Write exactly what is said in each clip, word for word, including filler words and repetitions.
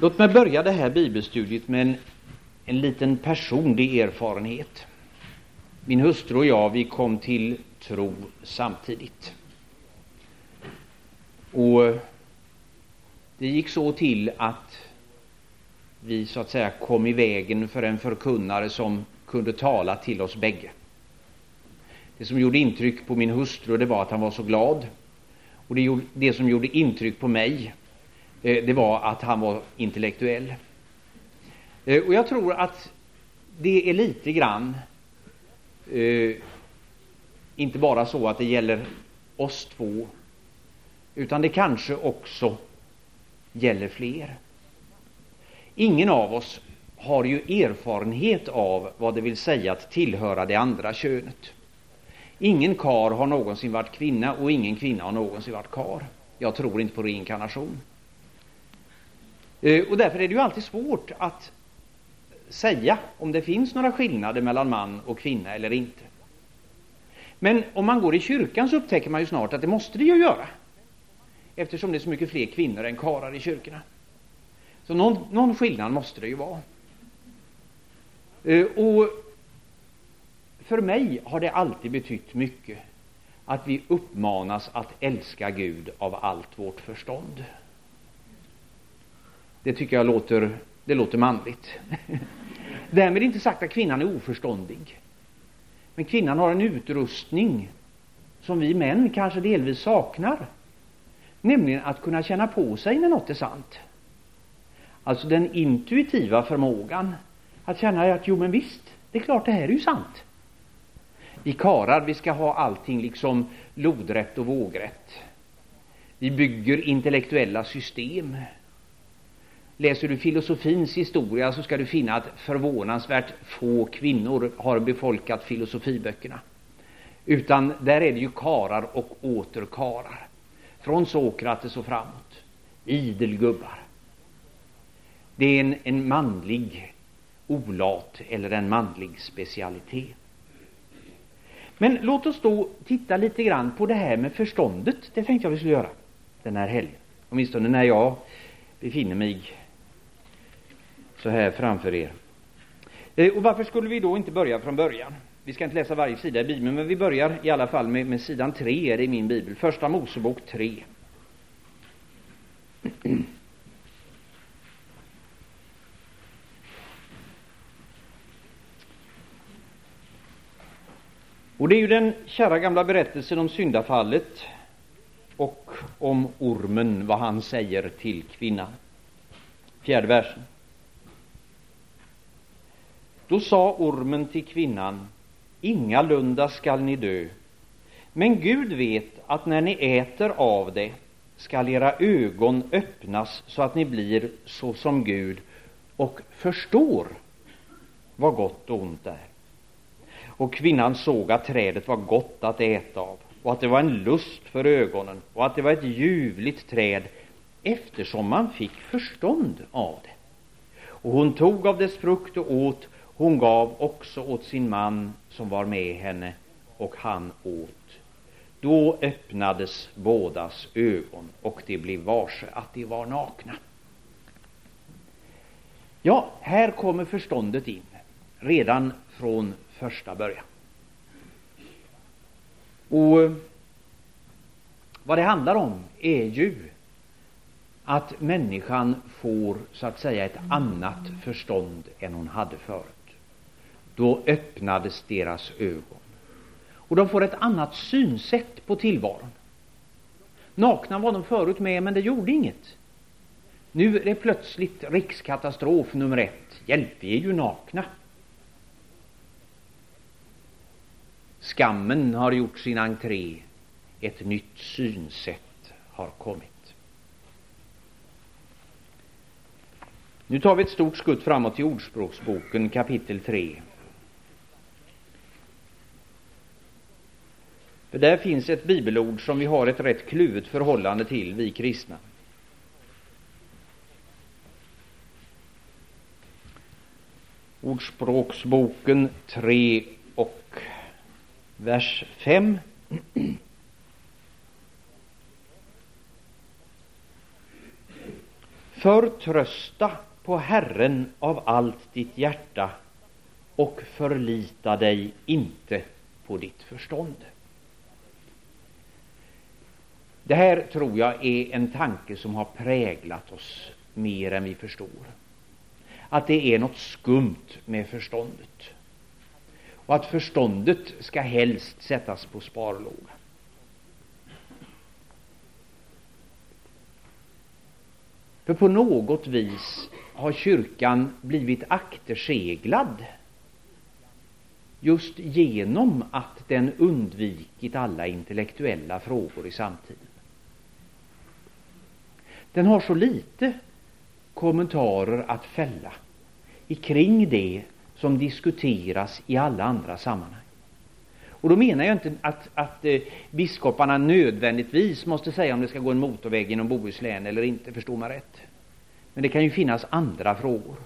Låt mig börja det här bibelstudiet med en, en liten personlig erfarenhet. Min hustru och jag, vi kom till tro samtidigt. Och det gick så till att vi så att säga kom i vägen för en förkunnare som kunde tala till oss bägge. Det som gjorde intryck på min hustru, det var att han var så glad. Och det, gjorde, det som gjorde intryck på mig, det var att han var intellektuell. Och jag tror att det är lite grann, eh, inte bara så att det gäller oss två, utan det kanske också gäller fler. Ingen av oss har ju erfarenhet av vad det vill säga att tillhöra det andra könet. Ingen kar har någonsin varit kvinna och ingen kvinna har någonsin varit kar. Jag tror inte på reinkarnation. Och därför är det ju alltid svårt att säga om det finns några skillnader mellan man och kvinna eller inte. Men om man går i kyrkan så upptäcker man ju snart att det måste det ju göra. Eftersom det är så mycket fler kvinnor än karar i kyrkorna. Så någon, någon skillnad måste det ju vara. Och för mig har det alltid betytt mycket att vi uppmanas att älska Gud av allt vårt förstånd. Det tycker jag låter, det låter manligt. Därmed inte sagt att kvinnan är oförståndig. Men kvinnan har en utrustning som vi män kanske delvis saknar. Nämligen att kunna känna på sig när något är sant. Alltså den intuitiva förmågan att känna att jo men visst, det är klart det här är ju sant. Vi karar, vi ska ha allting liksom lodrätt och vågrätt. Vi bygger intellektuella system. Läser du filosofins historia så ska du finna att förvånansvärt få kvinnor har befolkat filosofiböckerna. Utan där är det ju karar och åter karar. Från Sokrates och framåt. Idelgubbar. Det är en, en manlig olat eller en manlig specialitet. Men låt oss då titta lite grann på det här med förståndet. Det tänkte jag vi skulle göra den här helgen. Åtminstone när jag befinner mig så här framför er. Och varför skulle vi då inte börja från början? Vi ska inte läsa varje sida i Bibeln, men vi börjar i alla fall med, med sidan tre är det i min bibel. Första Mosebok tre. Och det är ju den kära gamla berättelsen om syndafallet och om ormen, vad han säger till kvinnan. Fjärde versen. Då sa ormen till kvinnan: ingalunda skall ni dö, men Gud vet att när ni äter av det skall era ögon öppnas så att ni blir så som Gud och förstår vad gott och ont är. Och kvinnan såg att trädet var gott att äta av och att det var en lust för ögonen och att det var ett ljuvligt träd eftersom man fick förstånd av det. Och hon tog av dess frukt och åt. Hon gav också åt sin man som var med henne och han åt. Då öppnades bådas ögon och de blev varse att de var nakna. Ja, här kommer förståndet in redan från första början. Och vad det handlar om är ju att människan får så att säga ett annat förstånd än hon hade förut. Då öppnades deras ögon. Och de får ett annat synsätt på tillvaron. Nakna var de förut med, men det gjorde inget. Nu är det plötsligt rikskatastrof nummer ett. Hjälp, vi är ju nakna. Skammen har gjort sin entré. Ett nytt synsätt har kommit. Nu tar vi ett stort skutt framåt till Ordspråksboken kapitel tre. För där finns ett bibelord som vi har ett rätt kluvet förhållande till, vi kristna. Ordspråksboken tre och vers fem. Förtrösta på Herren av allt ditt hjärta och förlita dig inte på ditt förstånd. Det här tror jag är en tanke som har präglat oss mer än vi förstår. Att det är något skumt med förståndet. Och att förståndet ska helst sättas på sparlåga. För på något vis har kyrkan blivit akterseglad just genom att den undvikit alla intellektuella frågor i samtiden. Den har så lite kommentarer att fälla kring det som diskuteras i alla andra sammanhang. Och då menar jag inte att, att eh, biskoparna nödvändigtvis måste säga om det ska gå en motorväg genom Bohuslän eller inte, förstår man rätt. Men det kan ju finnas andra frågor.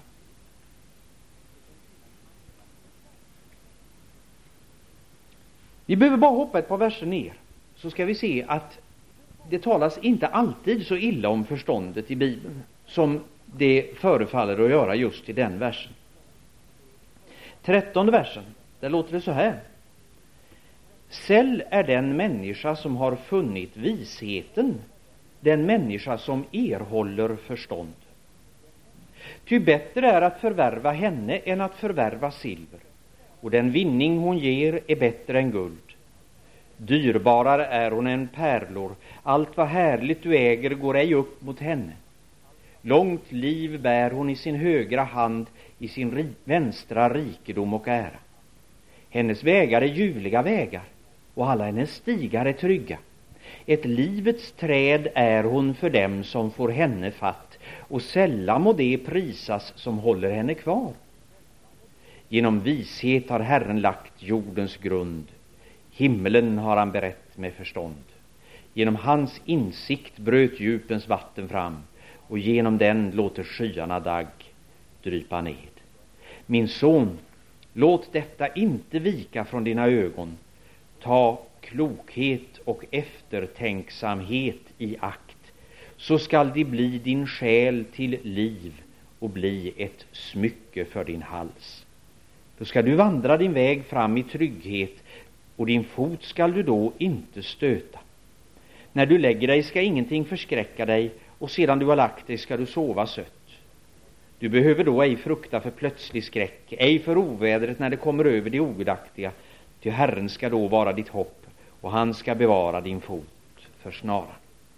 Vi behöver bara hoppa ett par verser ner, så ska vi se att det talas inte alltid så illa om förståndet i Bibeln som det förefaller att göra just i den versen. Trettonde versen, där låter det så här. Säll är den människa som har funnit visheten, den människa som erhåller förstånd. Ty bättre är att förvärva henne än att förvärva silver, och den vinning hon ger är bättre än guld. Dyrbarare är hon än pärlor, allt vad härligt du äger går ej upp mot henne. Långt liv bär hon i sin högra hand, i sin ri- vänstra rikedom och ära. Hennes vägar är ljuvliga vägar, och alla hennes stigar är trygga. Ett livets träd är hon för dem som får henne fatt, och sällan må det prisas som håller henne kvar. Genom vishet har Herren lagt jordens grund, himmelen har han berett med förstånd. Genom hans insikt bröt djupens vatten fram, och genom den låter skyarna dagg drypa ned. Min son, låt detta inte vika från dina ögon. Ta klokhet och eftertänksamhet i akt, så skall det bli din själ till liv och bli ett smycke för din hals. Då ska du vandra din väg fram i trygghet, och din fot skall du då inte stöta. När du lägger dig ska ingenting förskräcka dig, och sedan du har lagt dig ska du sova sött. Du behöver då ej frukta för plötslig skräck, ej för ovädret när det kommer över det ogudaktiga, ty Herren ska då vara ditt hopp, och han ska bevara din fot för snaran.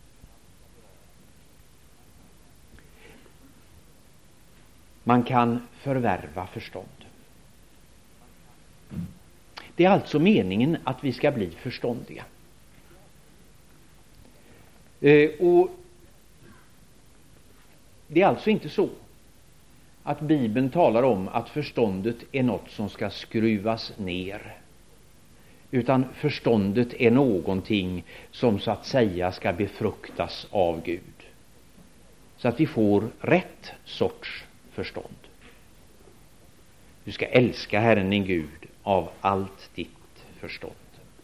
Man kan förvärva förstånd. Det är alltså meningen att vi ska bli förståndiga. Eh, och det är alltså inte så att Bibeln talar om att förståndet är något som ska skruvas ner. Utan förståndet är någonting som så att säga ska befruktas av Gud. Så att vi får rätt sorts förstånd. Du ska älska Herren din Gud av allt ditt förstånd.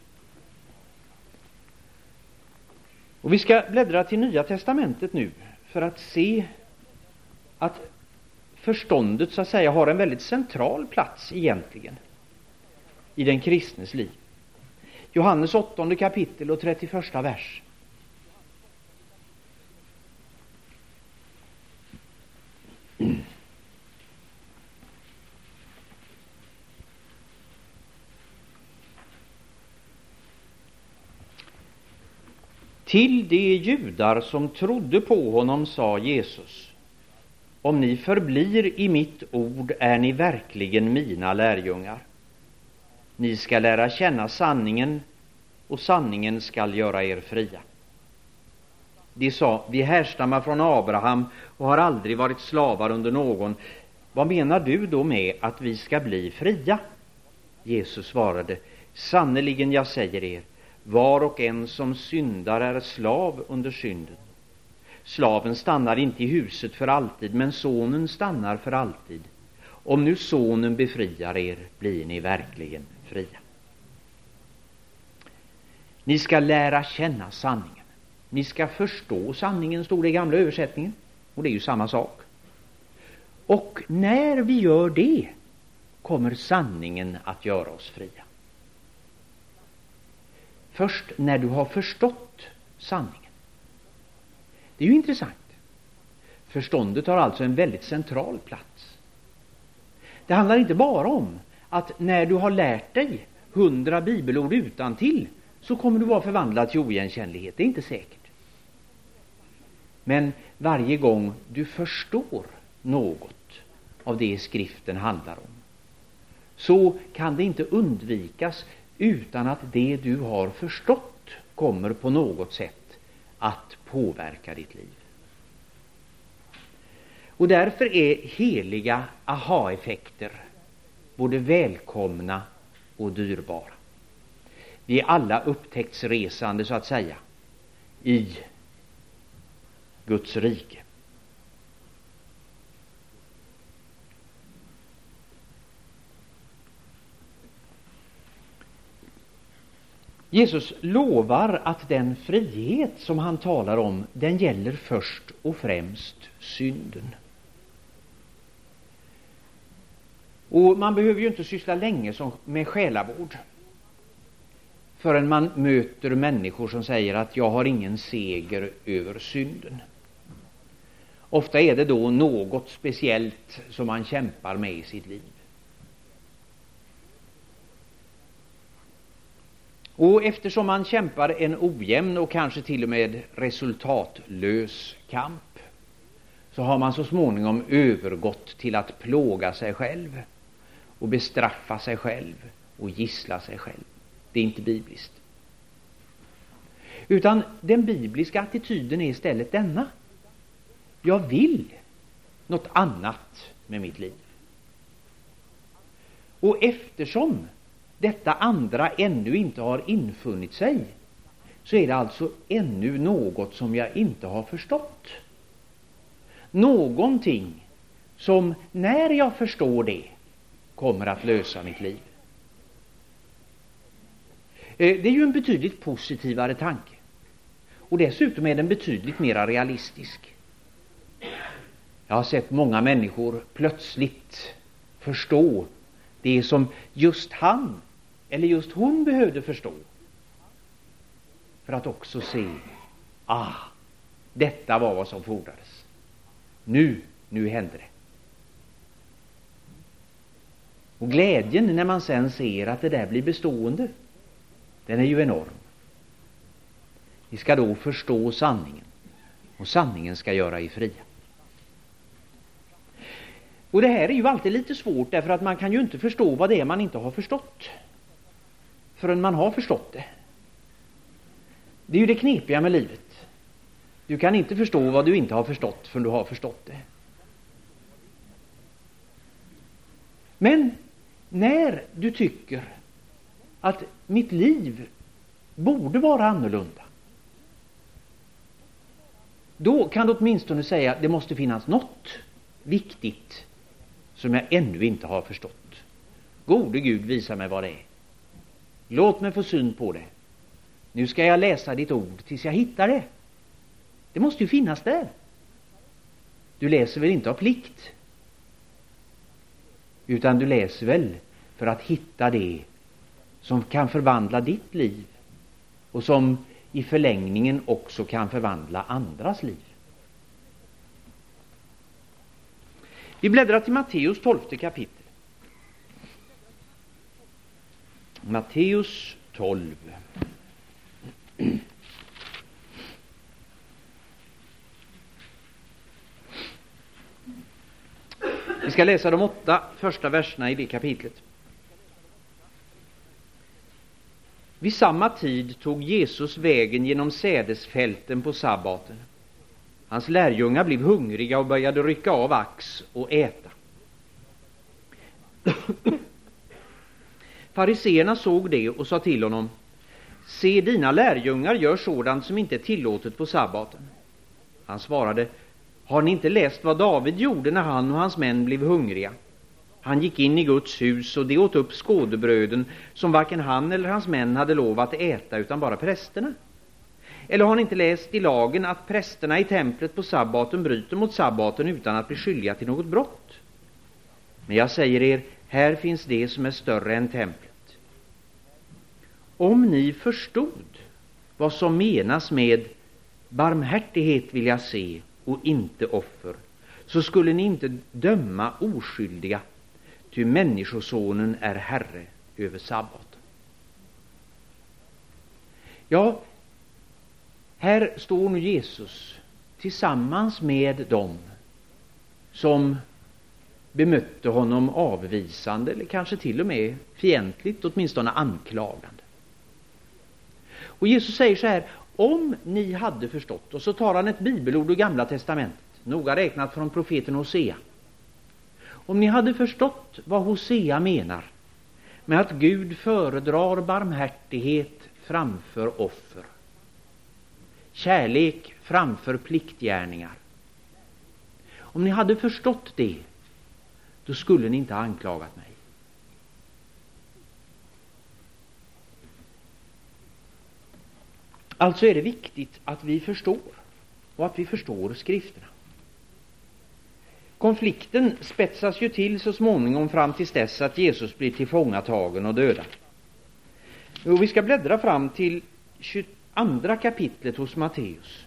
Och vi ska bläddra till Nya testamentet nu för att se att förståndet så att säga har en väldigt central plats egentligen i den kristnes liv. Johannes åttonde kapitel och trettioförsta vers. Till de judar som trodde på honom sa Jesus: om ni förblir i mitt ord är ni verkligen mina lärjungar. Ni ska lära känna sanningen, och sanningen skall göra er fria. De sa: vi härstammar från Abraham och har aldrig varit slavar under någon. Vad menar du då med att vi ska bli fria? Jesus svarade: sannerligen jag säger er, var och en som syndar är slav under synden. Slaven stannar inte i huset för alltid, men sonen stannar för alltid. Om nu sonen befriar er, blir ni verkligen fria. Ni ska lära känna sanningen. Ni ska förstå sanningen, stod det i gamla översättningen. Och det är ju samma sak. Och när vi gör det kommer sanningen att göra oss fria. Först när du har förstått sanningen. Det är ju intressant. Förståndet har alltså en väldigt central plats. Det handlar inte bara om att när du har lärt dig hundra bibelord utantill så kommer du vara förvandlad till oigenkännlighet. Det är inte säkert. Men varje gång du förstår något av det skriften handlar om, så kan det inte undvikas utan att det du har förstått kommer på något sätt att påverka ditt liv. Och därför är heliga aha-effekter både välkomna och dyrbara. Vi är alla upptäcktsresande så att säga i Guds rike. Jesus lovar att den frihet som han talar om, den gäller först och främst synden. Och man behöver ju inte syssla länge med själavård förrän man möter människor som säger att jag har ingen seger över synden. Ofta är det då något speciellt som man kämpar med i sitt liv. Och eftersom man kämpar en ojämn och kanske till och med resultatlös kamp, så har man så småningom övergått till att plåga sig själv och bestraffa sig själv och gissla sig själv. Det är inte bibliskt. Utan den bibliska attityden är istället denna: jag vill något annat med mitt liv. Och eftersom detta andra ännu inte har infunnit sig, så är det alltså ännu något som jag inte har förstått. Någonting som, när jag förstår det, kommer att lösa mitt liv. Det är ju en betydligt positivare tanke. Och dessutom är den betydligt mer realistisk. Jag har sett många människor plötsligt förstå det som just han eller just hon behövde förstå. För att också se, ah, detta var vad som fordrades. Nu, nu hände det. Och glädjen när man sen ser att det där blir bestående, den är ju enorm. Vi ska då förstå sanningen. Och sanningen ska göra er fria. Och det här är ju alltid lite svårt, därför att man kan ju inte förstå vad det är man inte har förstått förrän man har förstått det. Det är ju det knepiga med livet. Du kan inte förstå vad du inte har förstått förrän du har förstått det. Men när du tycker att mitt liv borde vara annorlunda, då kan du åtminstone säga att det måste finnas något viktigt som jag ännu inte har förstått. Gode Gud, visa mig vad det är. Låt mig få syn på det. Nu ska jag läsa ditt ord tills jag hittar det. Det måste ju finnas där. Du läser väl inte av plikt? Utan du läser väl för att hitta det som kan förvandla ditt liv och som i förlängningen också kan förvandla andras liv. Vi bläddrar till Matteus tolfte kapitel. Matteus tolv. Vi ska läsa de åtta första verserna i det kapitlet. Vid samma tid tog Jesus vägen genom sädesfälten på sabbaten. Hans lärjungar blev hungriga och började rycka av ax och äta. Fariseerna såg det och sa till honom: se, dina lärjungar gör sådant som inte är tillåtet på sabbaten. Han svarade: har ni inte läst vad David gjorde när han och hans män blev hungriga? Han gick in i Guds hus och de åt upp skådebröden som varken han eller hans män hade lov att äta utan bara prästerna. Eller har ni inte läst i lagen att prästerna i templet på sabbaten bryter mot sabbaten utan att bli skyldiga till något brott? Men jag säger er, här finns det som är större än templet. Om ni förstod vad som menas med barmhärtighet vill jag se och inte offer, så skulle ni inte döma oskyldiga, ty människosonen är herre över sabbaten. Ja, här står nu Jesus tillsammans med dem som bemötte honom avvisande eller kanske till och med fientligt, åtminstone anklagande. Och Jesus säger så här: om ni hade förstått, och så tar han ett bibelord ur Gamla testamentet, noga räknat från profeten Hosea. Om ni hade förstått vad Hosea menar med att Gud föredrar barmhärtighet framför offer, kärlek framför pliktgärningar. Om ni hade förstått det, då skulle ni inte ha anklagat mig. Alltså är det viktigt att vi förstår, och att vi förstår skrifterna. Konflikten spetsas ju till så småningom fram till dess att Jesus blir tillfångatagen och dödad. Och vi ska bläddra fram till tjugoandra kapitlet hos Matteus.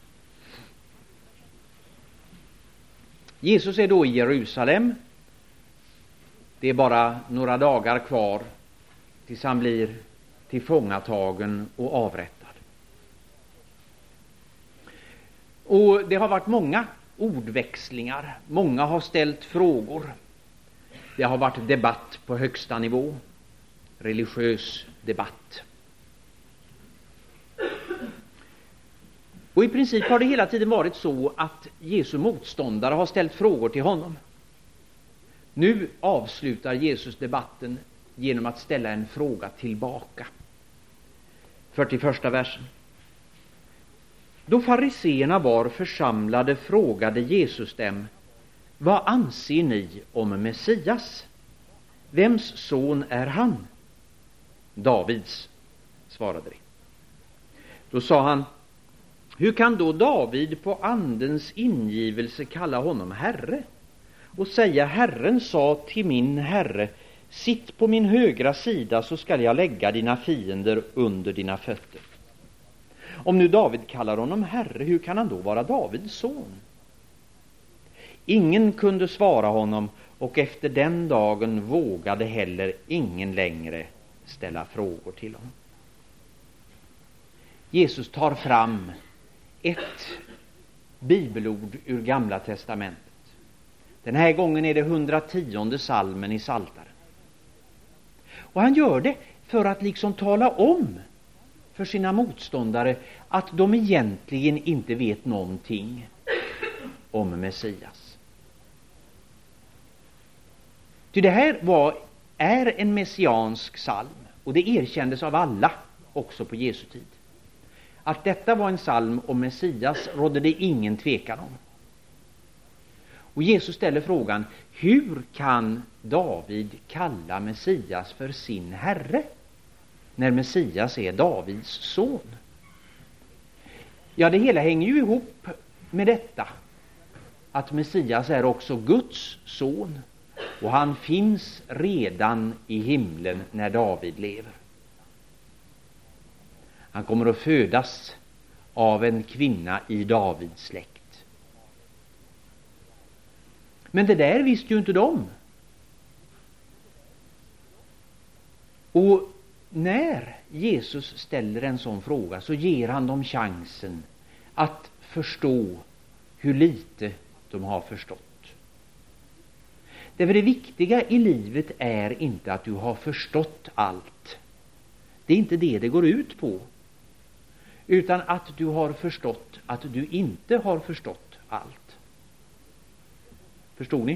Jesus är då i Jerusalem. Det är bara några dagar kvar tills han blir tillfångatagen och avrättad. Och det har varit många ordväxlingar. Många har ställt frågor. Det har varit debatt på högsta nivå. Religiös debatt. Och i princip har det hela tiden varit så att Jesu motståndare har ställt frågor till honom. Nu avslutar Jesus debatten genom att ställa en fråga tillbaka. fyrtioförsta versen. Då fariseerna var församlade frågade Jesus dem: vad anser ni om Messias? Vems son är han? Davids, svarade de. Då sa han: hur kan då David på andens ingivelse kalla honom herre och säga: Herren sa till min herre, sitt på min högra sida så skall jag lägga dina fiender under dina fötter. Om nu David kallar honom herre, hur kan han då vara Davids son? Ingen kunde svara honom, och efter den dagen vågade heller ingen längre ställa frågor till honom. Jesus tar fram ett bibelord ur Gamla testamentet. Den här gången är det hundrationde salmen i Psaltaren. Och han gör det för att liksom tala om för sina motståndare att de egentligen inte vet någonting om Messias. Ty det här var, är en messiansk psalm, och det erkändes av alla också på Jesu tid. Att detta var en psalm om Messias rådde det ingen tvekan om. Och Jesus ställer frågan: hur kan David kalla Messias för sin herre när Messias är Davids son? Ja, det hela hänger ju ihop med detta att Messias är också Guds son, och han finns redan i himlen när David lever. Han kommer att födas av en kvinna i Davids släkt. Men det där visste ju inte de. Och när Jesus ställer en sån fråga så ger han dem chansen att förstå hur lite de har förstått. Därför det viktiga i livet är inte att du har förstått allt. Det är inte det det går ut på. Utan att du har förstått att du inte har förstått allt. Förstår ni?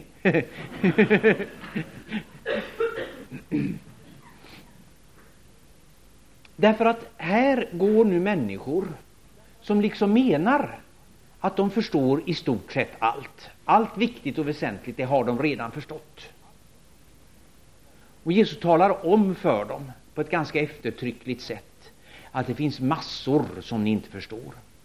Därför att här går nu människor som liksom menar att de förstår i stort sett allt. Allt viktigt och väsentligt, det har de redan förstått. Och Jesus talar om för dem på ett ganska eftertryckligt sätt att det finns massor som ni inte förstår.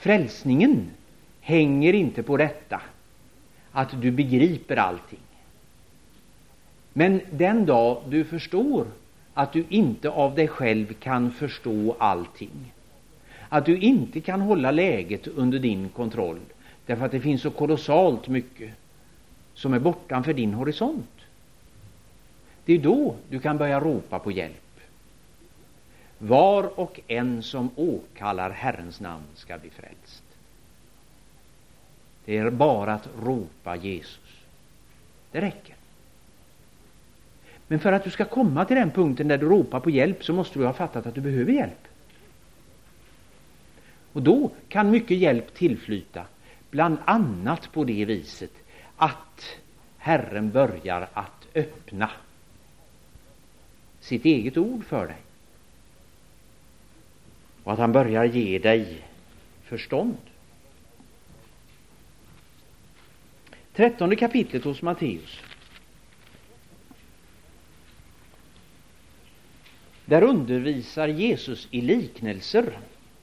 Frälsningen hänger inte på detta att du begriper allting. Men den dag du förstår att du inte av dig själv kan förstå allting, att du inte kan hålla läget under din kontroll därför att det finns så kolossalt mycket som är bortanför din horisont, det är då du kan börja ropa på hjälp. Var och en som åkallar Herrens namn ska bli frälst. Det är bara att ropa Jesus. Det räcker. Men för att du ska komma till den punkten där du ropar på hjälp så måste du ha fattat att du behöver hjälp. Och då kan mycket hjälp tillflyta, bland annat på det viset att Herren börjar att öppna sitt eget ord för dig. Och att han börjar ge dig förstånd. Trettonde kapitlet hos Matteus. Där undervisar Jesus i liknelser.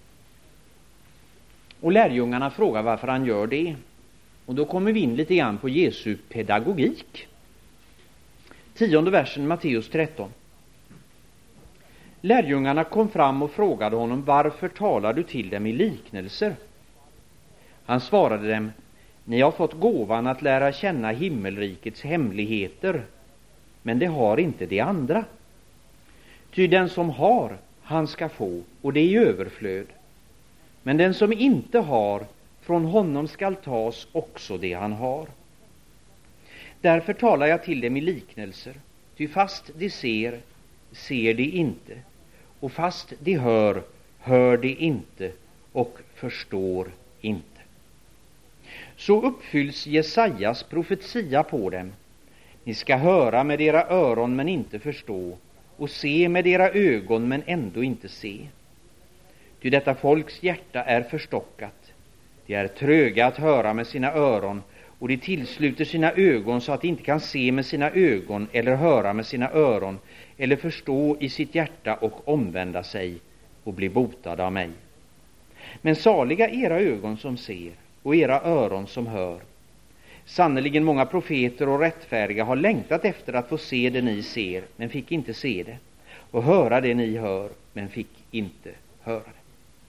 Och lärjungarna frågar varför han gör det. Och då kommer vi in lite grann på Jesu pedagogik. Tionde versen, Matteus tretton. Lärjungarna kom fram och frågade honom: varför talar du till dem i liknelser? Han svarade dem: ni har fått gåvan att lära känna himmelrikets hemligheter, men det har inte de andra. Ty den som har, han ska få, och det är i överflöd. Men den som inte har, från honom skall tas också det han har. Därför talar jag till dem i liknelser, ty fast de ser, ser de inte, och fast de hör, hör de inte och förstår inte. Så uppfylls Jesajas profetia på dem. Ni ska höra med era öron men inte förstå, och se med era ögon men ändå inte se. Ty detta folks hjärta är förstockat. De är tröga att höra med sina öron, och de tillsluter sina ögon så att de inte kan se med sina ögon eller höra med sina öron eller förstå i sitt hjärta och omvända sig och bli botade av mig. Men saliga era ögon som ser och era öron som hör. Sannerligen många profeter och rättfärdiga har längtat efter att få se det ni ser, men fick inte se det, och höra det ni hör, men fick inte höra det.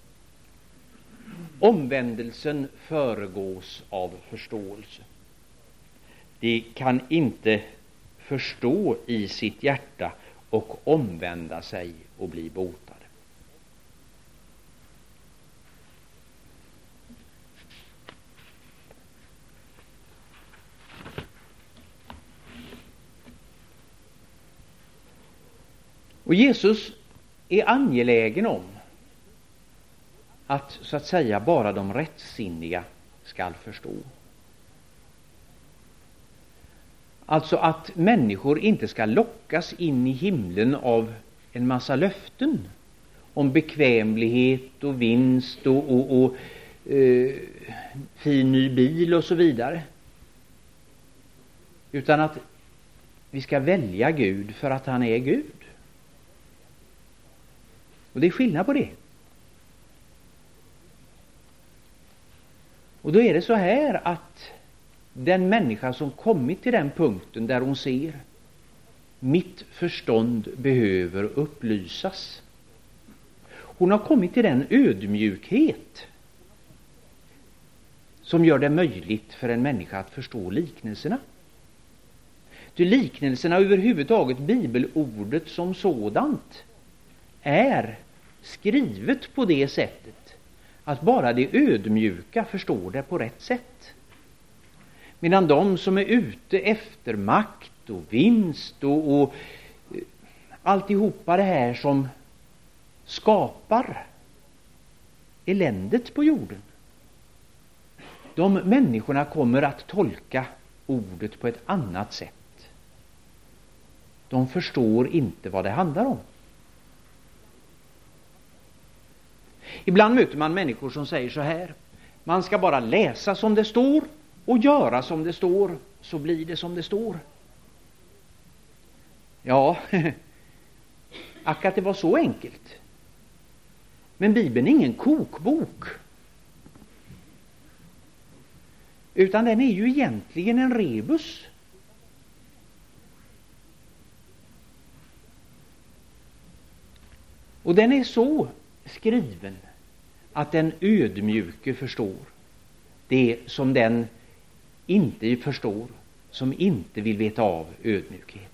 Omvändelsen föregås av förståelse. De kan inte förstå i sitt hjärta och omvända sig och bli botade. Och Jesus är angelägen om att, så att säga, bara de rättsinniga skall förstå. Alltså att människor inte ska lockas in i himlen av en massa löften om bekvämlighet och vinst och, och, och eh, fin ny bil och så vidare. Utan att vi ska välja Gud för att han är Gud. Och det är skillnad på det. Och då är det så här att den människa som kommit till den punkten där hon ser mitt förstånd behöver upplysas. Hon har kommit till den ödmjukhet som gör det möjligt för en människa att förstå liknelserna. Ty liknelserna överhuvudtaget, bibelordet som sådant, är skrivet på det sättet att bara de ödmjuka förstår det på rätt sätt. Medan de som är ute efter makt och vinst och, och alltihopa det här som skapar eländet på jorden, de människorna kommer att tolka ordet på ett annat sätt. De förstår inte vad det handlar om. Ibland möter man människor som säger så här: man ska bara läsa som det står och göra som det står, så blir det som det står. Ja, ack att det var så enkelt. Men Bibeln är ingen kokbok. Utan den är ju egentligen en rebus. Och den är så skriven att den ödmjuke förstår det som den inte förstår, som inte vill veta av ödmjukhet.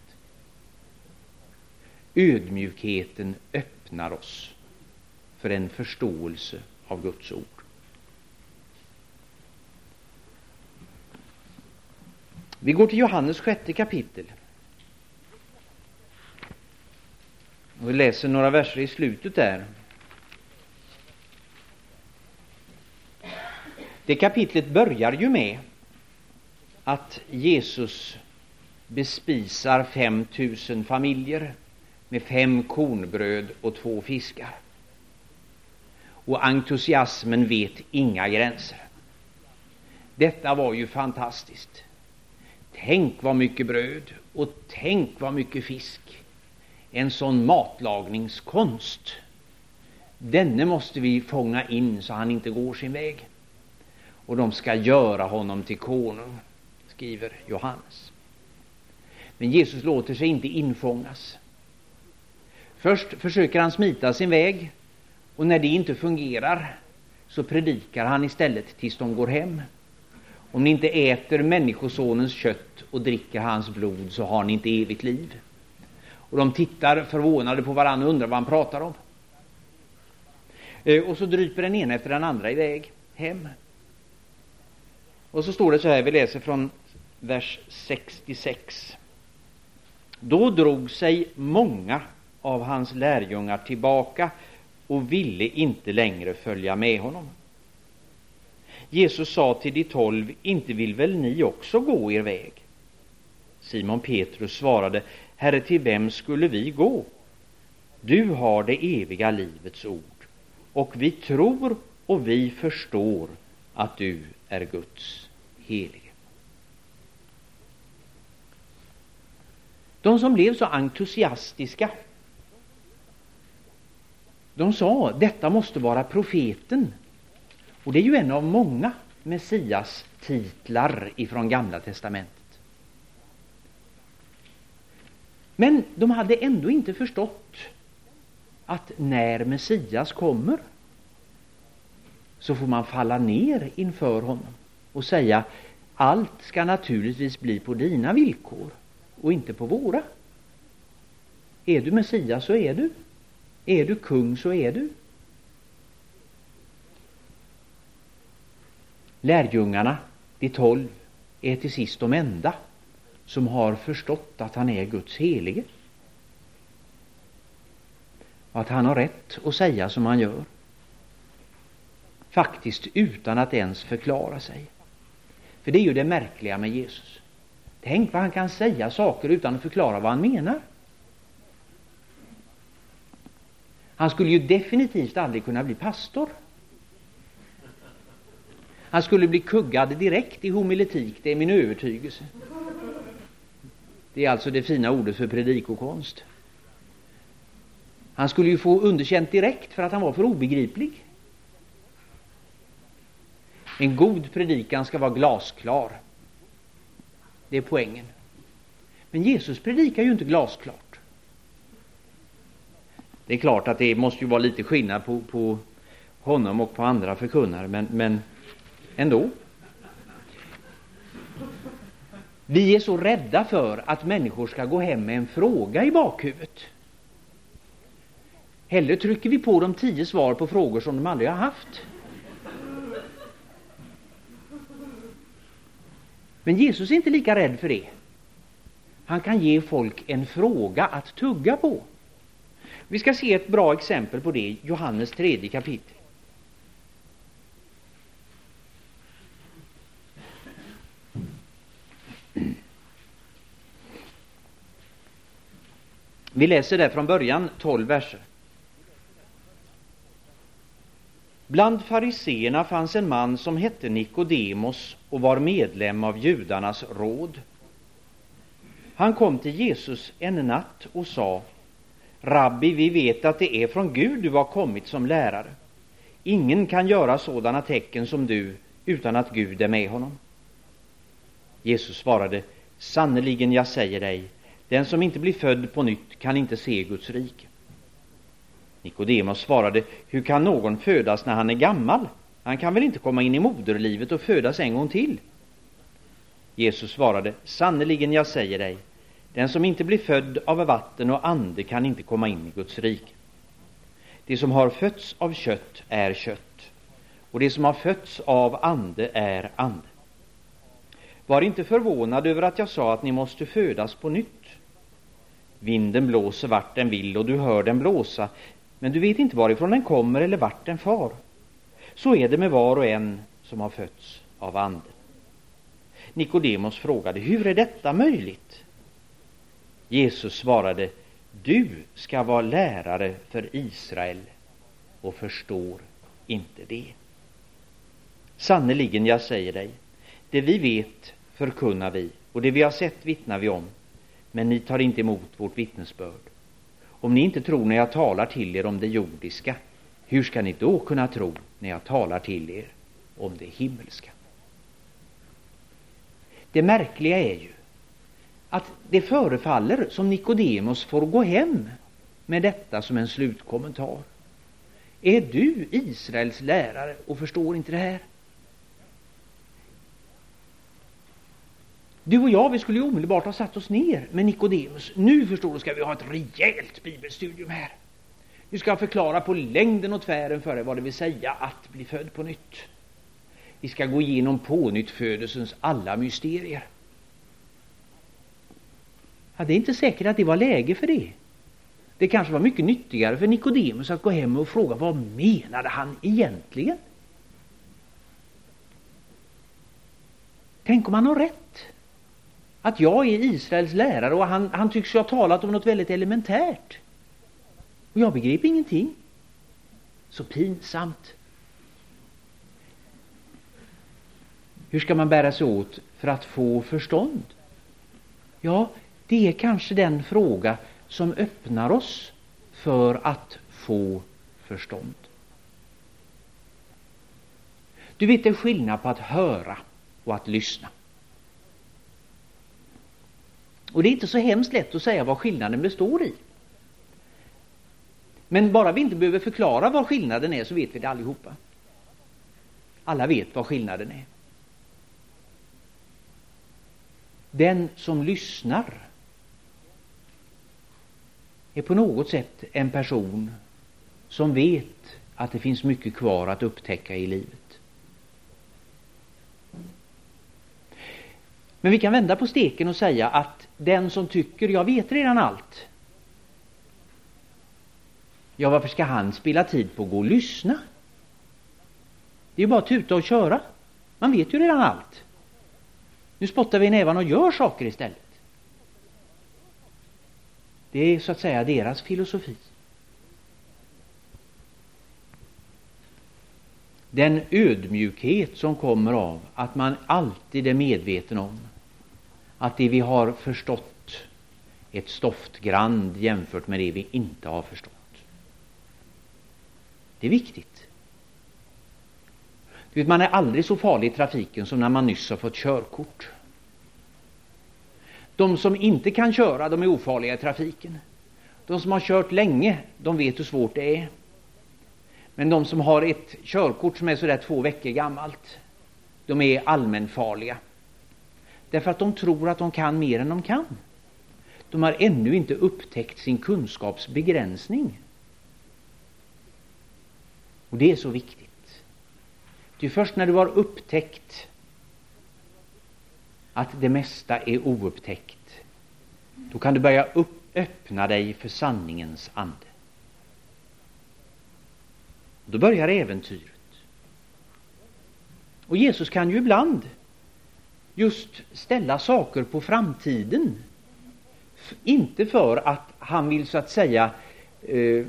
Ödmjukheten öppnar oss för en förståelse av Guds ord. Vi går till Johannes sjätte kapitel. Och vi läser några verser i slutet där. Det kapitlet börjar ju med att Jesus bespisar fem tusen familjer med fem kornbröd och två fiskar. Och entusiasmen vet inga gränser. Detta var ju fantastiskt. Tänk vad mycket bröd och tänk vad mycket fisk. En sån matlagningskonst. Denne måste vi fånga in så han inte går sin väg. Och de ska göra honom till konung, skriver Johannes. Men Jesus låter sig inte infångas. Först försöker han smita sin väg, och när det inte fungerar så predikar han istället tills de går hem. Om ni inte äter människosonens kött och dricker hans blod så har ni inte evigt liv. Och de tittar förvånade på varandra och undrar vad han pratar om. Och så dryper den ena efter den andra iväg hem. Och så står det så här, vi läser från vers sextiosex. Då drog sig många av hans lärjungar tillbaka och ville inte längre följa med honom. Jesus sa till de tolv, inte vill väl ni också gå er väg? Simon Petrus svarade, Herre, till vem skulle vi gå? Du har det eviga livets ord, och vi tror och vi förstår att du är Guds helige. De som blev så entusiastiska, de sa, detta måste vara profeten. Och det är ju en av många Messias titlar ifrån Gamla testamentet. Men de hade ändå inte förstått att när Messias kommer så får man falla ner inför honom och säga, allt ska naturligtvis bli på dina villkor och inte på våra. Är du Messias så är du. Är du kung så är du. Lärjungarna, de tolv, är till sist de enda som har förstått att han är Guds helige. Och att han har rätt att säga som han gör. Faktiskt utan att ens förklara sig. För det är ju det märkliga med Jesus. Tänk vad han kan säga saker utan att förklara vad han menar. Han skulle ju definitivt aldrig kunna bli pastor. Han skulle bli kuggad direkt i homiletik, det är min övertygelse. Det är alltså det fina ordet för predikokonst. Han skulle ju få underkänt direkt för att han var för obegriplig. En god predikan ska vara glasklar. Det är poängen. Men Jesus predikar ju inte glasklart. Det är klart att det måste ju vara lite skillnad på, på honom och på andra förkunnare, men, men ändå. Vi är så rädda för att människor ska gå hem med en fråga i bakhuvudet. Hellre trycker vi på dem tio svar på frågor som de aldrig har haft. Men Jesus är inte lika rädd för det. Han kan ge folk en fråga att tugga på. Vi ska se ett bra exempel på det i Johannes tredje kapitel. Vi läser där från början tolv verser. Bland fariseerna fanns en man som hette Nikodemos och var medlem av judarnas råd. Han kom till Jesus en natt och sa, Rabbi, vi vet att det är från Gud du har kommit som lärare. Ingen kan göra sådana tecken som du utan att Gud är med honom. Jesus svarade: sannerligen, jag säger dig, den som inte blir född på nytt kan inte se Guds rike. Nikodemus svarade: hur kan någon födas när han är gammal? Han kan väl inte komma in i moderlivet och födas en gång till? Jesus svarade: sannerligen, jag säger dig, den som inte blir född av vatten och ande kan inte komma in i Guds rike. Det som har fötts av kött är kött, och det som har fötts av ande är ande. Var inte förvånad över att jag sa att ni måste födas på nytt. Vinden blåser vart den vill och du hör den blåsa, men du vet inte varifrån den kommer eller vart den far. Så är det med var och en som har fötts av anden. Nikodemus frågade: hur är detta möjligt? Jesus svarade: du ska vara lärare för Israel och förstår inte det. Sannerligen, jag säger dig, det vi vet förkunnar vi, och det vi har sett vittnar vi om, men ni tar inte emot vårt vittnesbörd. Om ni inte tror när jag talar till er om det jordiska, hur ska ni då kunna tro när jag talar till er om det himmelska? Det märkliga är ju att det förefaller som Nikodemus får gå hem med detta som en slutkommentar. Är du Israels lärare och förstår inte det här? Du och jag, vi skulle ju omedelbart ha satt oss ner med Nikodemus. Nu förstår du, ska vi ha ett rejält bibelstudium här. Vi ska förklara på längden och tvären för er vad det vill säga att bli född på nytt. Vi ska gå igenom pånyttfödelsens alla mysterier. Ja, det är inte säkert att det var läge för det. Det kanske var mycket nyttigare för Nikodemus att gå hem och fråga: vad menade han egentligen? Tänk om han har rätt. Att jag är Israels lärare och han, han tycks ju ha talat om något väldigt elementärt. Och jag begriper ingenting. Så pinsamt. Hur ska man bära sig åt för att få förstånd? Ja, det är kanske den fråga som öppnar oss för att få förstånd. Du vet, det är skillnad på att höra och att lyssna. Och det är inte så hemskt lätt att säga vad skillnaden består i. Men bara vi inte behöver förklara vad skillnaden är så vet vi det allihopa. Alla vet vad skillnaden är. Den som lyssnar är på något sätt en person som vet att det finns mycket kvar att upptäcka i livet. Men vi kan vända på steken och säga att den som tycker jag vet redan allt, ja, varför ska han spilla tid på att gå och lyssna? Det är ju bara att tuta och köra. Man vet ju redan allt. Nu spottar vi i nävan och gör saker istället. Det är så att säga deras filosofi. Den ödmjukhet som kommer av att man alltid är medveten om att det vi har förstått är ett stoftgrand jämfört med det vi inte har förstått. Det är viktigt. Du vet, man är aldrig så farlig i trafiken som när man nyss har fått körkort. De som inte kan köra, de är ofarliga i trafiken. De som har kört länge, de vet hur svårt det är. Men de som har ett körkort som är så där två veckor gammalt, de är allmänfarliga. Därför att de tror att de kan mer än de kan. De har ännu inte upptäckt sin kunskapsbegränsning. Och det är så viktigt. Det är först när du har upptäckt att det mesta är oupptäckt, då kan du börja upp, öppna dig för sanningens ande. Då börjar äventyret. Och Jesus kan ju ibland just ställa saker på framtiden. Inte för att han vill så att säga eh,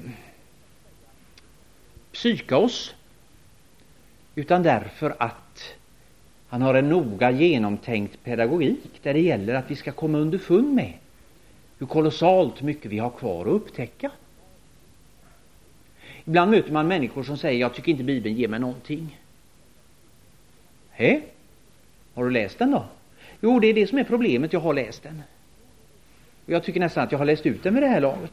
psyka oss, utan därför att han har en noga genomtänkt pedagogik där det gäller att vi ska komma underfund med hur kolossalt mycket vi har kvar att upptäcka. Ibland möter man människor som säger: jag tycker inte Bibeln ger mig någonting. Hä? Har du läst den då? Jo, det är det som är problemet. Jag har läst den. Och jag tycker nästan att jag har läst ut den med det här laget.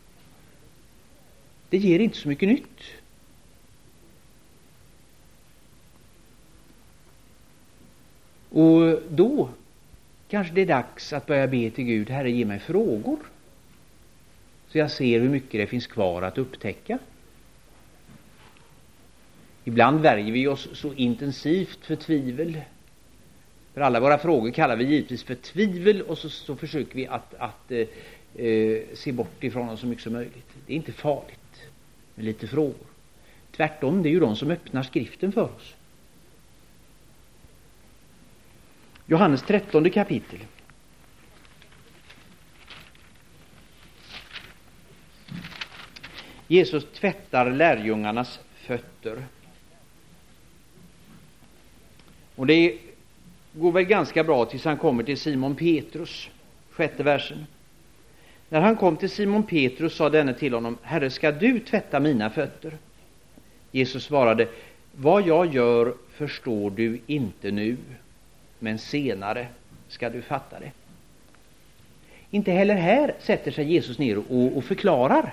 Det ger inte så mycket nytt. Och då kanske det är dags att börja be till Gud: Herre, ge mig frågor, så jag ser hur mycket det finns kvar att upptäcka. Ibland värjer vi oss så intensivt för tvivel. För alla våra frågor kallar vi givetvis för tvivel, och så, så försöker vi att, att eh, se bort ifrån oss så mycket som möjligt. Det är inte farligt med lite frågor. Tvärtom, det är ju de som öppnar skriften för oss. Johannes trettonde kapitel. Jesus tvättar lärjungarnas fötter. Och det går väl ganska bra tills han kommer till Simon Petrus, sjätte versen. När han kom till Simon Petrus sa denne till honom: Herre, ska du tvätta mina fötter? Jesus svarade: vad jag gör förstår du inte nu, men senare ska du fatta det. Inte heller här sätter sig Jesus ner och, och förklarar.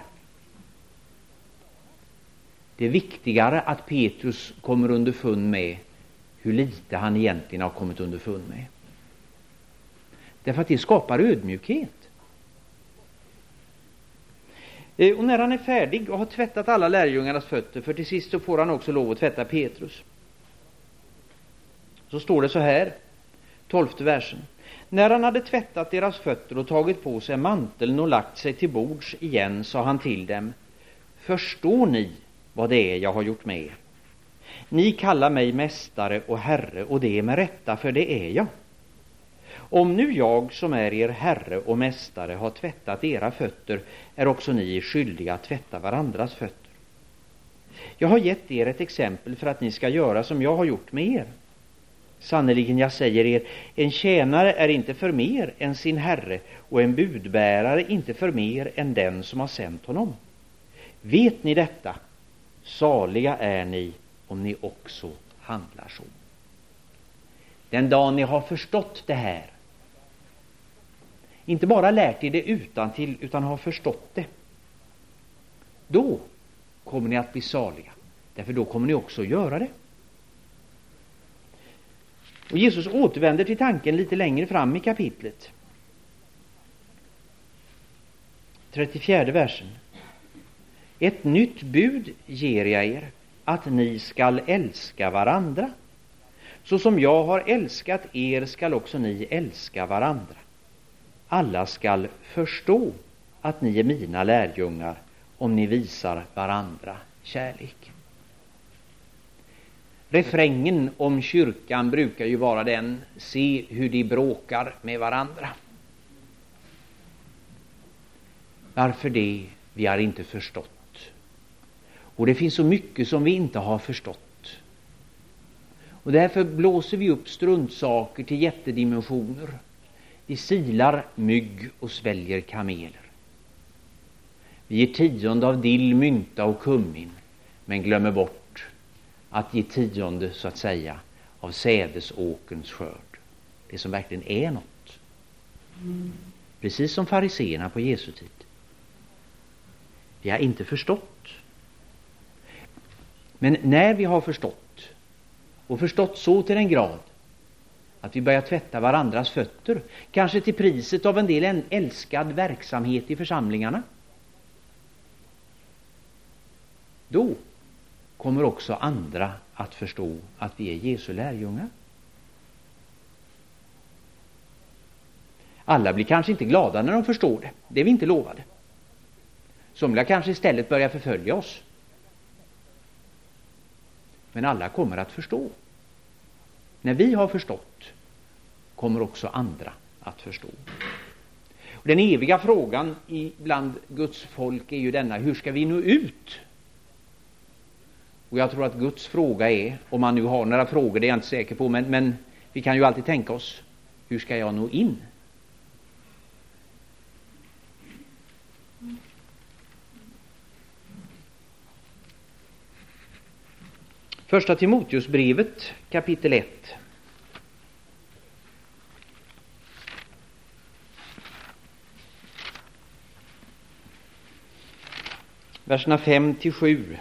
Det är viktigare att Petrus kommer underfund med hur lite han egentligen har kommit underfund med. Därför att det skapar ödmjukhet. Och när han är färdig och har tvättat alla lärjungarnas fötter, för till sist så får han också lov att tvätta Petrus, så står det så här, tolfte versen. När han hade tvättat deras fötter och tagit på sig manteln och lagt sig till bords igen, sa han till dem: förstår ni vad det är jag har gjort med er? Ni kallar mig mästare och herre, och det är med rätta, för det är jag. Om nu jag som är er herre och mästare har tvättat era fötter, är också ni skyldiga att tvätta varandras fötter. Jag har gett er ett exempel för att ni ska göra som jag har gjort med er. Sannoliken, jag säger er, en tjänare är inte för mer än sin herre, och en budbärare inte för mer än den som har sänt honom. Vet ni detta? Saliga är ni om ni också handlar så. Den dag ni har förstått det här, inte bara lärt er det utantill, utan har förstått det, då kommer ni att bli saliga. Därför då kommer ni också göra det. Och Jesus återvänder till tanken lite längre fram i kapitlet. trettiofjärde versen. Ett nytt bud ger jag er, att ni skall älska varandra. Så som jag har älskat er skall också ni älska varandra. Alla skall förstå att ni är mina lärjungar, om ni visar varandra kärlek. Refrängen om kyrkan brukar ju vara den: se hur de bråkar med varandra. Varför det? Vi har inte förstått. Och det finns så mycket som vi inte har förstått. Och därför blåser vi upp struntsaker till jättedimensioner. Vi silar mygg och sväljer kameler. Vi ger tionde av dill, mynta och kummin, men glömmer bort att ge tionde, så att säga, av sädesåkerns skörd. Det som verkligen är något. Mm. Precis som fariseerna på Jesu tid. Vi har inte förstått. Men när vi har förstått, och förstått så till en grad att vi börjar tvätta varandras fötter, kanske till priset av en del älskad verksamhet i församlingarna, då kommer också andra att förstå att vi är Jesu lärjungar. Alla blir kanske inte glada när de förstår det. Det är vi inte lovade. Somliga kanske istället börjar förfölja oss. Men alla kommer att förstå. När vi har förstått, kommer också andra att förstå. Och den eviga frågan bland Guds folk är ju denna: hur ska vi nå ut? Och jag tror att Guds fråga är, om man nu har några frågor, det är jag inte säker på, men, men vi kan ju alltid tänka oss: hur ska jag nå in? Första Timoteusbrevet kapitel ett. verserna fem till sju.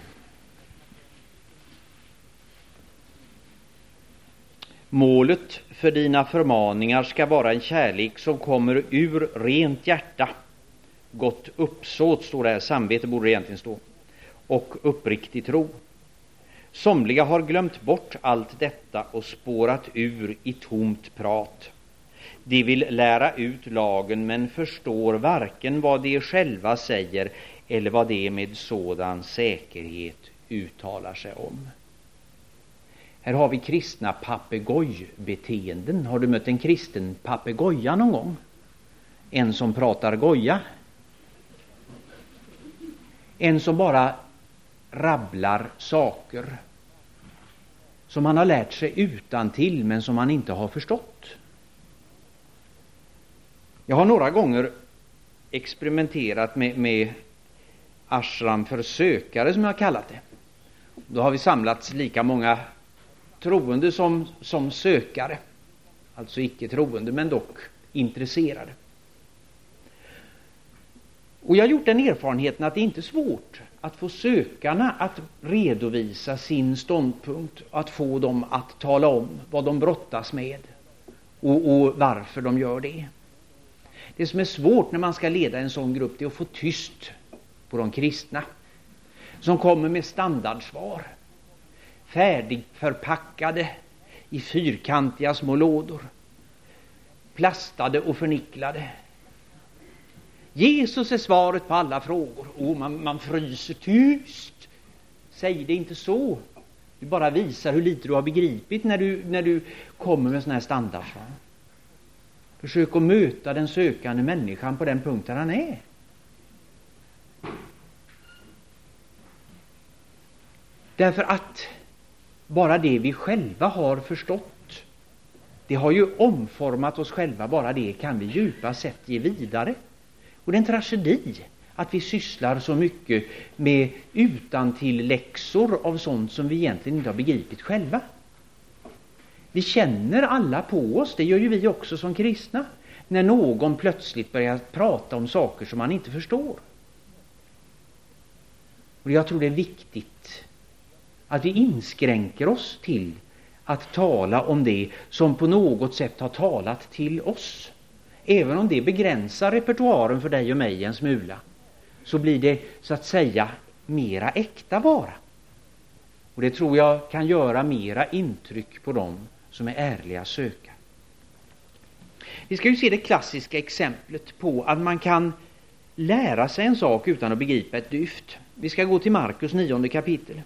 Målet för dina förmaningar ska vara en kärlek som kommer ur rent hjärta. Gott uppsåt står det här, samvete borde det egentligen stå. Och uppriktig tro. Somliga har glömt bort allt detta och spårat ur i tomt prat. De vill lära ut lagen men förstår varken vad de själva säger eller vad de med sådan säkerhet uttalar sig om. Här har vi kristna papegojbeteenden. Har du mött en kristen papegoja någon gång? En som pratar goja. En som bara rabblar saker som man har lärt sig utantill men som man inte har förstått. Jag har några gånger experimenterat med, med ashram för sökare, som jag har kallat det. Då har vi samlats lika många troende som, som sökare. Alltså icke troende men dock intresserade. Och jag har gjort den erfarenheten att det inte är svårt att få sökarna att redovisa sin ståndpunkt, att få dem att tala om vad de brottas med och, och varför de gör det. Det som är svårt när man ska leda en sån grupp är att få tyst på de kristna som kommer med standardsvar, färdigförpackade i fyrkantiga små lådor, plastade och förnicklade. Jesus är svaret på alla frågor. Och man, man fryser tyst. Säg det inte så. Du bara visar hur lite du har begripit när du, när du kommer med sån här standardsvar. Försök att möta den sökande människan på den punkten han är. Därför att bara det vi själva har förstått, det har ju omformat oss själva. Bara det kan vi djupast sett ge vidare. Och det är en tragedi att vi sysslar så mycket med utantilläxor av sånt som vi egentligen inte har begripit själva. Vi känner alla på oss, det gör ju vi också som kristna, när någon plötsligt börjar prata om saker som man inte förstår. Och jag tror det är viktigt att vi inskränker oss till att tala om det som på något sätt har talat till oss. Även om det begränsar repertoaren för dig och mig en smula, så blir det så att säga mera äkta vara. Och det tror jag kan göra mera intryck på dem som är ärliga sökare. Vi ska ju se det klassiska exemplet på att man kan lära sig en sak utan att begripa ett dyft. Vi ska gå till Markus nionde kapitel.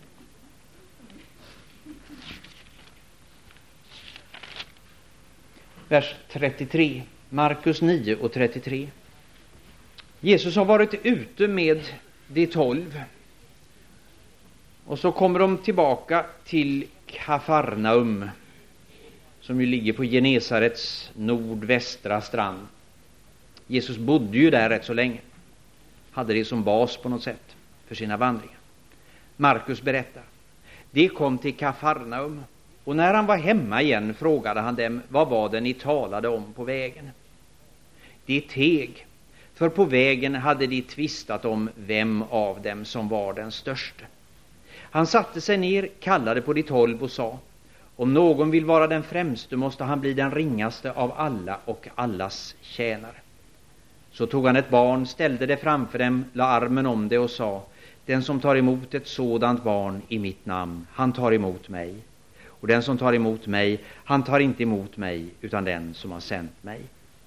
Vers trettiotre. Markus nio och trettiotre. Jesus har varit ute med de tolv. Och så kommer de tillbaka till Kafarnaum, som ju ligger på Genesarets nordvästra strand. Jesus bodde ju där rätt så länge. Hade det som bas på något sätt för sina vandringar. Markus berättar. De kom till Kafarnaum. Och när han var hemma igen frågade han dem, vad var det ni talade om på vägen? De teg, för på vägen hade de tvistat om vem av dem som var den störste. Han satte sig ner, kallade på de tolv och sa, om någon vill vara den främste måste han bli den ringaste av alla och allas tjänare. Så tog han ett barn, ställde det framför dem, la armen om det och sa, den som tar emot ett sådant barn i mitt namn, han tar emot mig. Och den som tar emot mig, han tar inte emot mig, utan den som har sänt mig.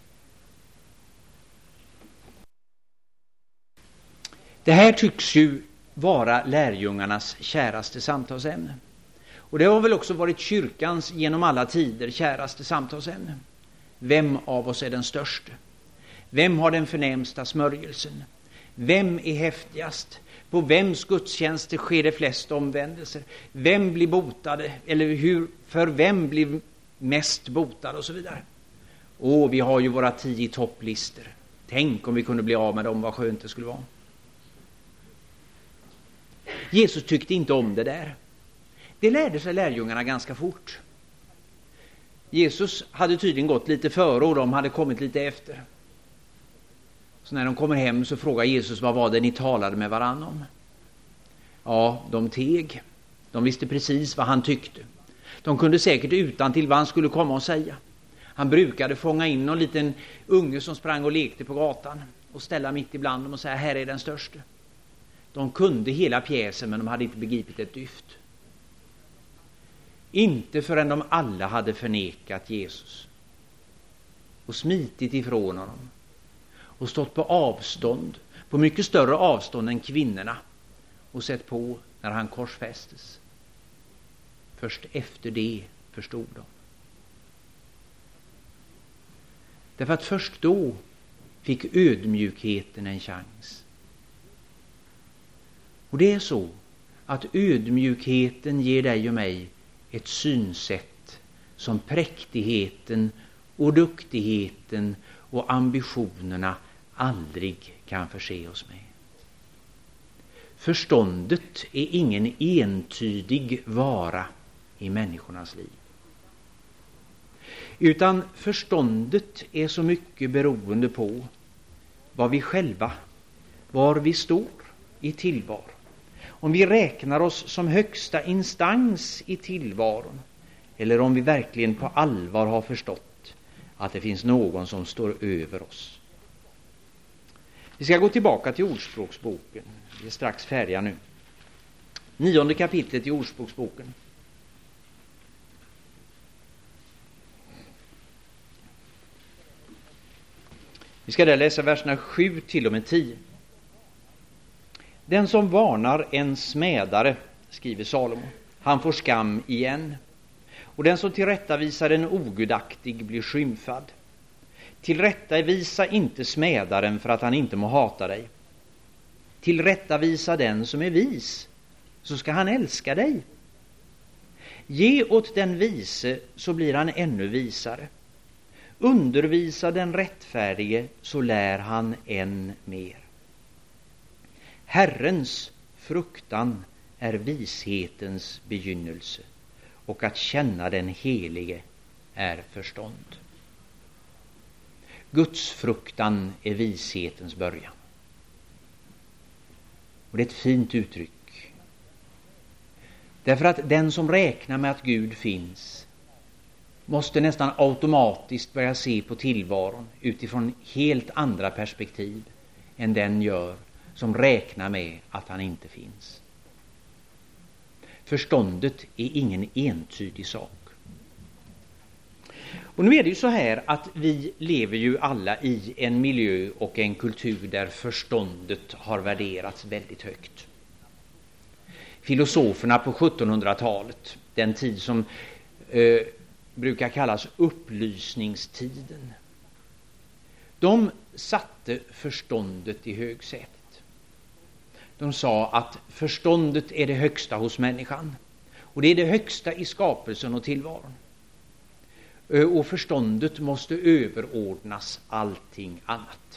Det här tycks ju vara lärjungarnas käraste samtalsämne. Och det har väl också varit kyrkans genom alla tider käraste samtalsämne. Vem av oss är den störste? Vem har den förnämsta smörjelsen? Vem är häftigast? På vems gudstjänster sker det flest omvändelser? Vem blir botade? Eller hur, för vem blir mest botad och så vidare? Och vi har ju våra tio topplistor. Tänk om vi kunde bli av med dem, vad skönt det skulle vara. Jesus tyckte inte om det där. Det lärde sig lärjungarna ganska fort. Jesus hade tydligen gått lite före och de hade kommit lite efter. Så när de kommer hem så frågar Jesus, vad var det ni talade med varann om? Ja, de teg. De visste precis vad han tyckte. De kunde säkert utan till vad han skulle komma och säga. Han brukade fånga in någon liten unge som sprang och lekte på gatan och ställa mitt ibland dem och säga, här är den störste. De kunde hela pjäsen, men de hade inte begripit ett dyft. Inte förrän de alla hade förnekat Jesus och smitit ifrån honom och stått på avstånd, på mycket större avstånd än kvinnorna, och sett på när han korsfästes. Först efter det förstod de. Därför att först då fick ödmjukheten en chans. Och det är så att ödmjukheten ger dig och mig ett synsätt som präktigheten och duktigheten och ambitionerna aldrig kan förse oss med. Förståndet är ingen entydig vara i människornas liv. Utan förståndet är så mycket beroende på vad vi själva, var vi står i tillvaron. Om vi räknar oss som högsta instans i tillvaron, eller om vi verkligen på allvar har förstått att det finns någon som står över oss. Vi ska gå tillbaka till Ordspråksboken. Vi är strax färdiga nu. Nionde kapitlet i Ordspråksboken. Vi ska där läsa verserna sju till och med tio. Den som varnar en smädare, skriver Salomo, han får skam igen. Och den som tillrättavisar en ogudaktig blir skymfad. Tillrättavisa inte smädaren för att han inte må hata dig. Tillrättavisa den som är vis, så ska han älska dig. Ge åt den vise, så blir han ännu visare. Undervisa den rättfärdige, så lär han än mer. Herrens fruktan är vishetens begynnelse, och att känna den helige är förstånd. Guds fruktan är vishetens början. Och det är ett fint uttryck. Därför att den som räknar med att Gud finns måste nästan automatiskt börja se på tillvaron utifrån helt andra perspektiv än den gör som räknar med att han inte finns. Förståndet är ingen entydig sak. Och nu är det ju så här att vi lever ju alla i en miljö och en kultur där förståndet har värderats väldigt högt. Filosoferna på sjuttonhundratalet, den tid som eh, brukar kallas upplysningstiden, de satte förståndet i högsätet. De sa att förståndet är det högsta hos människan, och det är det högsta i skapelsen och tillvaron. Och förståndet måste överordnas allting annat.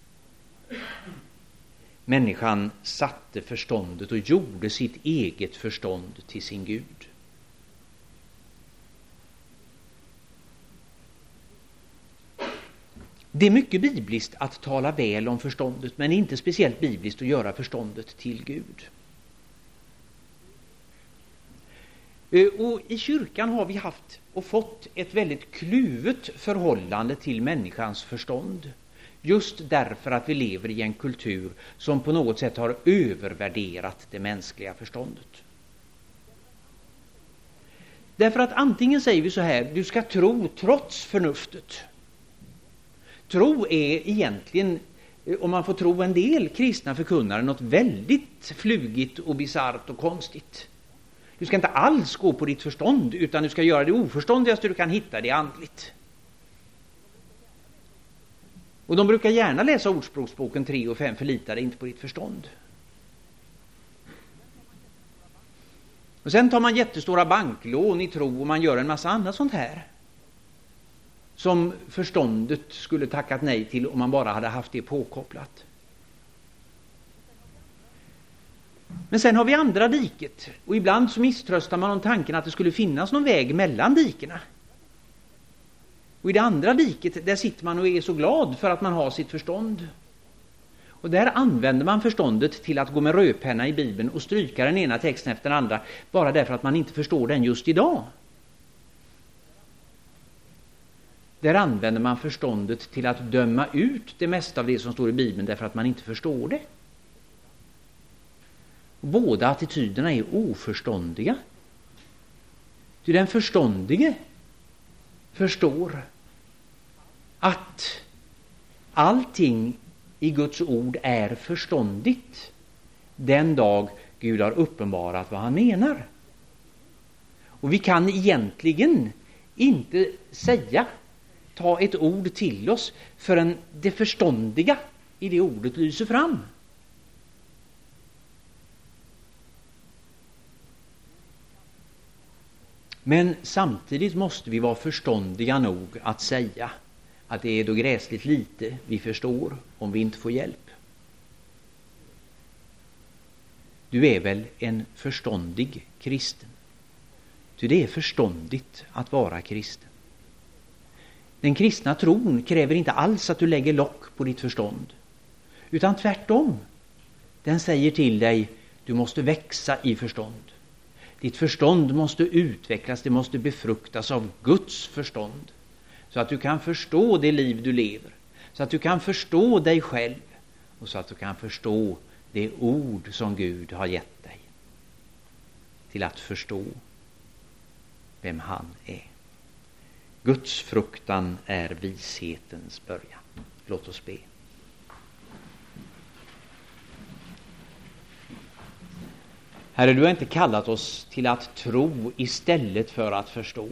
Människan satte förståndet och gjorde sitt eget förstånd till sin Gud. Det är mycket bibliskt att tala väl om förståndet, men inte speciellt bibliskt att göra förståndet till Gud. Och i kyrkan har vi haft och fått ett väldigt kluvet förhållande till människans förstånd. Just därför att vi lever i en kultur som på något sätt har övervärderat det mänskliga förståndet. Därför att antingen säger vi så här: du ska tro trots förnuftet. Tro är egentligen, om man får tro en del kristna förkunnare, något väldigt flugigt och bisarrt och konstigt. Du ska inte alls gå på ditt förstånd, utan du ska göra det oförståndigaste du kan hitta, det andligt. Och de brukar gärna läsa Ordspråksboken tre och fem, förlita dig inte på ditt förstånd. Och sen tar man jättestora banklån i tro och man gör en massa annat sånt här som förståndet skulle tackat nej till om man bara hade haft det påkopplat. Men sen har vi andra diket, och ibland så misströstar man om tanken att det skulle finnas någon väg mellan dikena. Och i det andra diket, där sitter man och är så glad för att man har sitt förstånd. Och där använder man förståndet till att gå med rödpenna i Bibeln och stryka den ena texten efter den andra, bara därför att man inte förstår den just idag. Där använder man förståndet till att döma ut det mesta av det som står i Bibeln, därför att man inte förstår det. Båda attityderna är oförståndiga. Ty den förståndige förstår att allting i Guds ord är förståndigt den dag Gud har uppenbarat vad han menar. Och vi kan egentligen inte säga, ta ett ord till oss, förrän det förståndiga i det ordet lyser fram. Men samtidigt måste vi vara förståndiga nog att säga att det är då gräsligt lite vi förstår om vi inte får hjälp. Du är väl en förståndig kristen? Ty det är förståndigt att vara kristen. Den kristna tron kräver inte alls att du lägger lock på ditt förstånd, utan tvärtom. Den säger till dig, du måste växa i förstånd. Ditt förstånd måste utvecklas, det måste befruktas av Guds förstånd. Så att du kan förstå det liv du lever. Så att du kan förstå dig själv. Och så att du kan förstå det ord som Gud har gett dig. Till att förstå vem han är. Guds fruktan är vishetens början. Låt oss be. Herre, du har inte kallat oss till att tro istället för att förstå.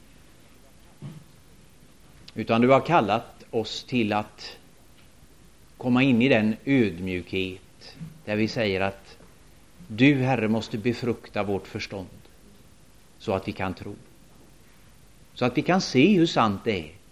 Utan du har kallat oss till att komma in i den ödmjukhet där vi säger att du, Herre, måste befrukta vårt förstånd så att vi kan tro. Så att vi kan se hur sant det är.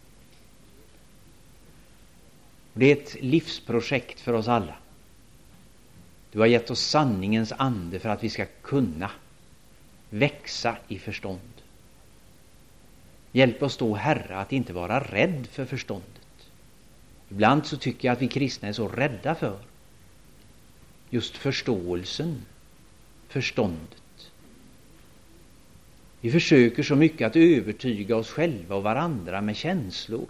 Det är ett livsprojekt för oss alla. Du har gett oss sanningens ande för att vi ska kunna växa i förstånd. Hjälp oss då, Herre, att inte vara rädd för förståndet. Ibland så tycker jag att vi kristna är så rädda för just förståelsen, förståndet. Vi försöker så mycket att övertyga oss själva och varandra med känslor.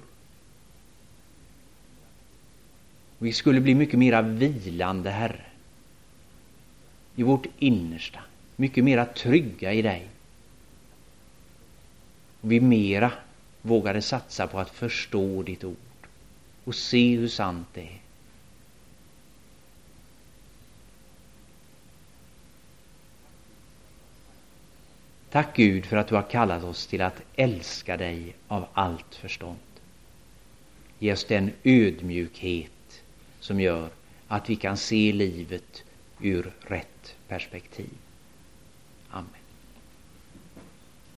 Vi skulle bli mycket mera vilande, Herre, i vårt innersta, mycket mera trygga i dig. Och vi mera vågade satsa på att förstå ditt ord och se hur sant det är. Tack Gud för att du har kallat oss till att älska dig av allt förstånd. Ge oss den ödmjukhet som gör att vi kan se livet ur rätt perspektiv. Amen.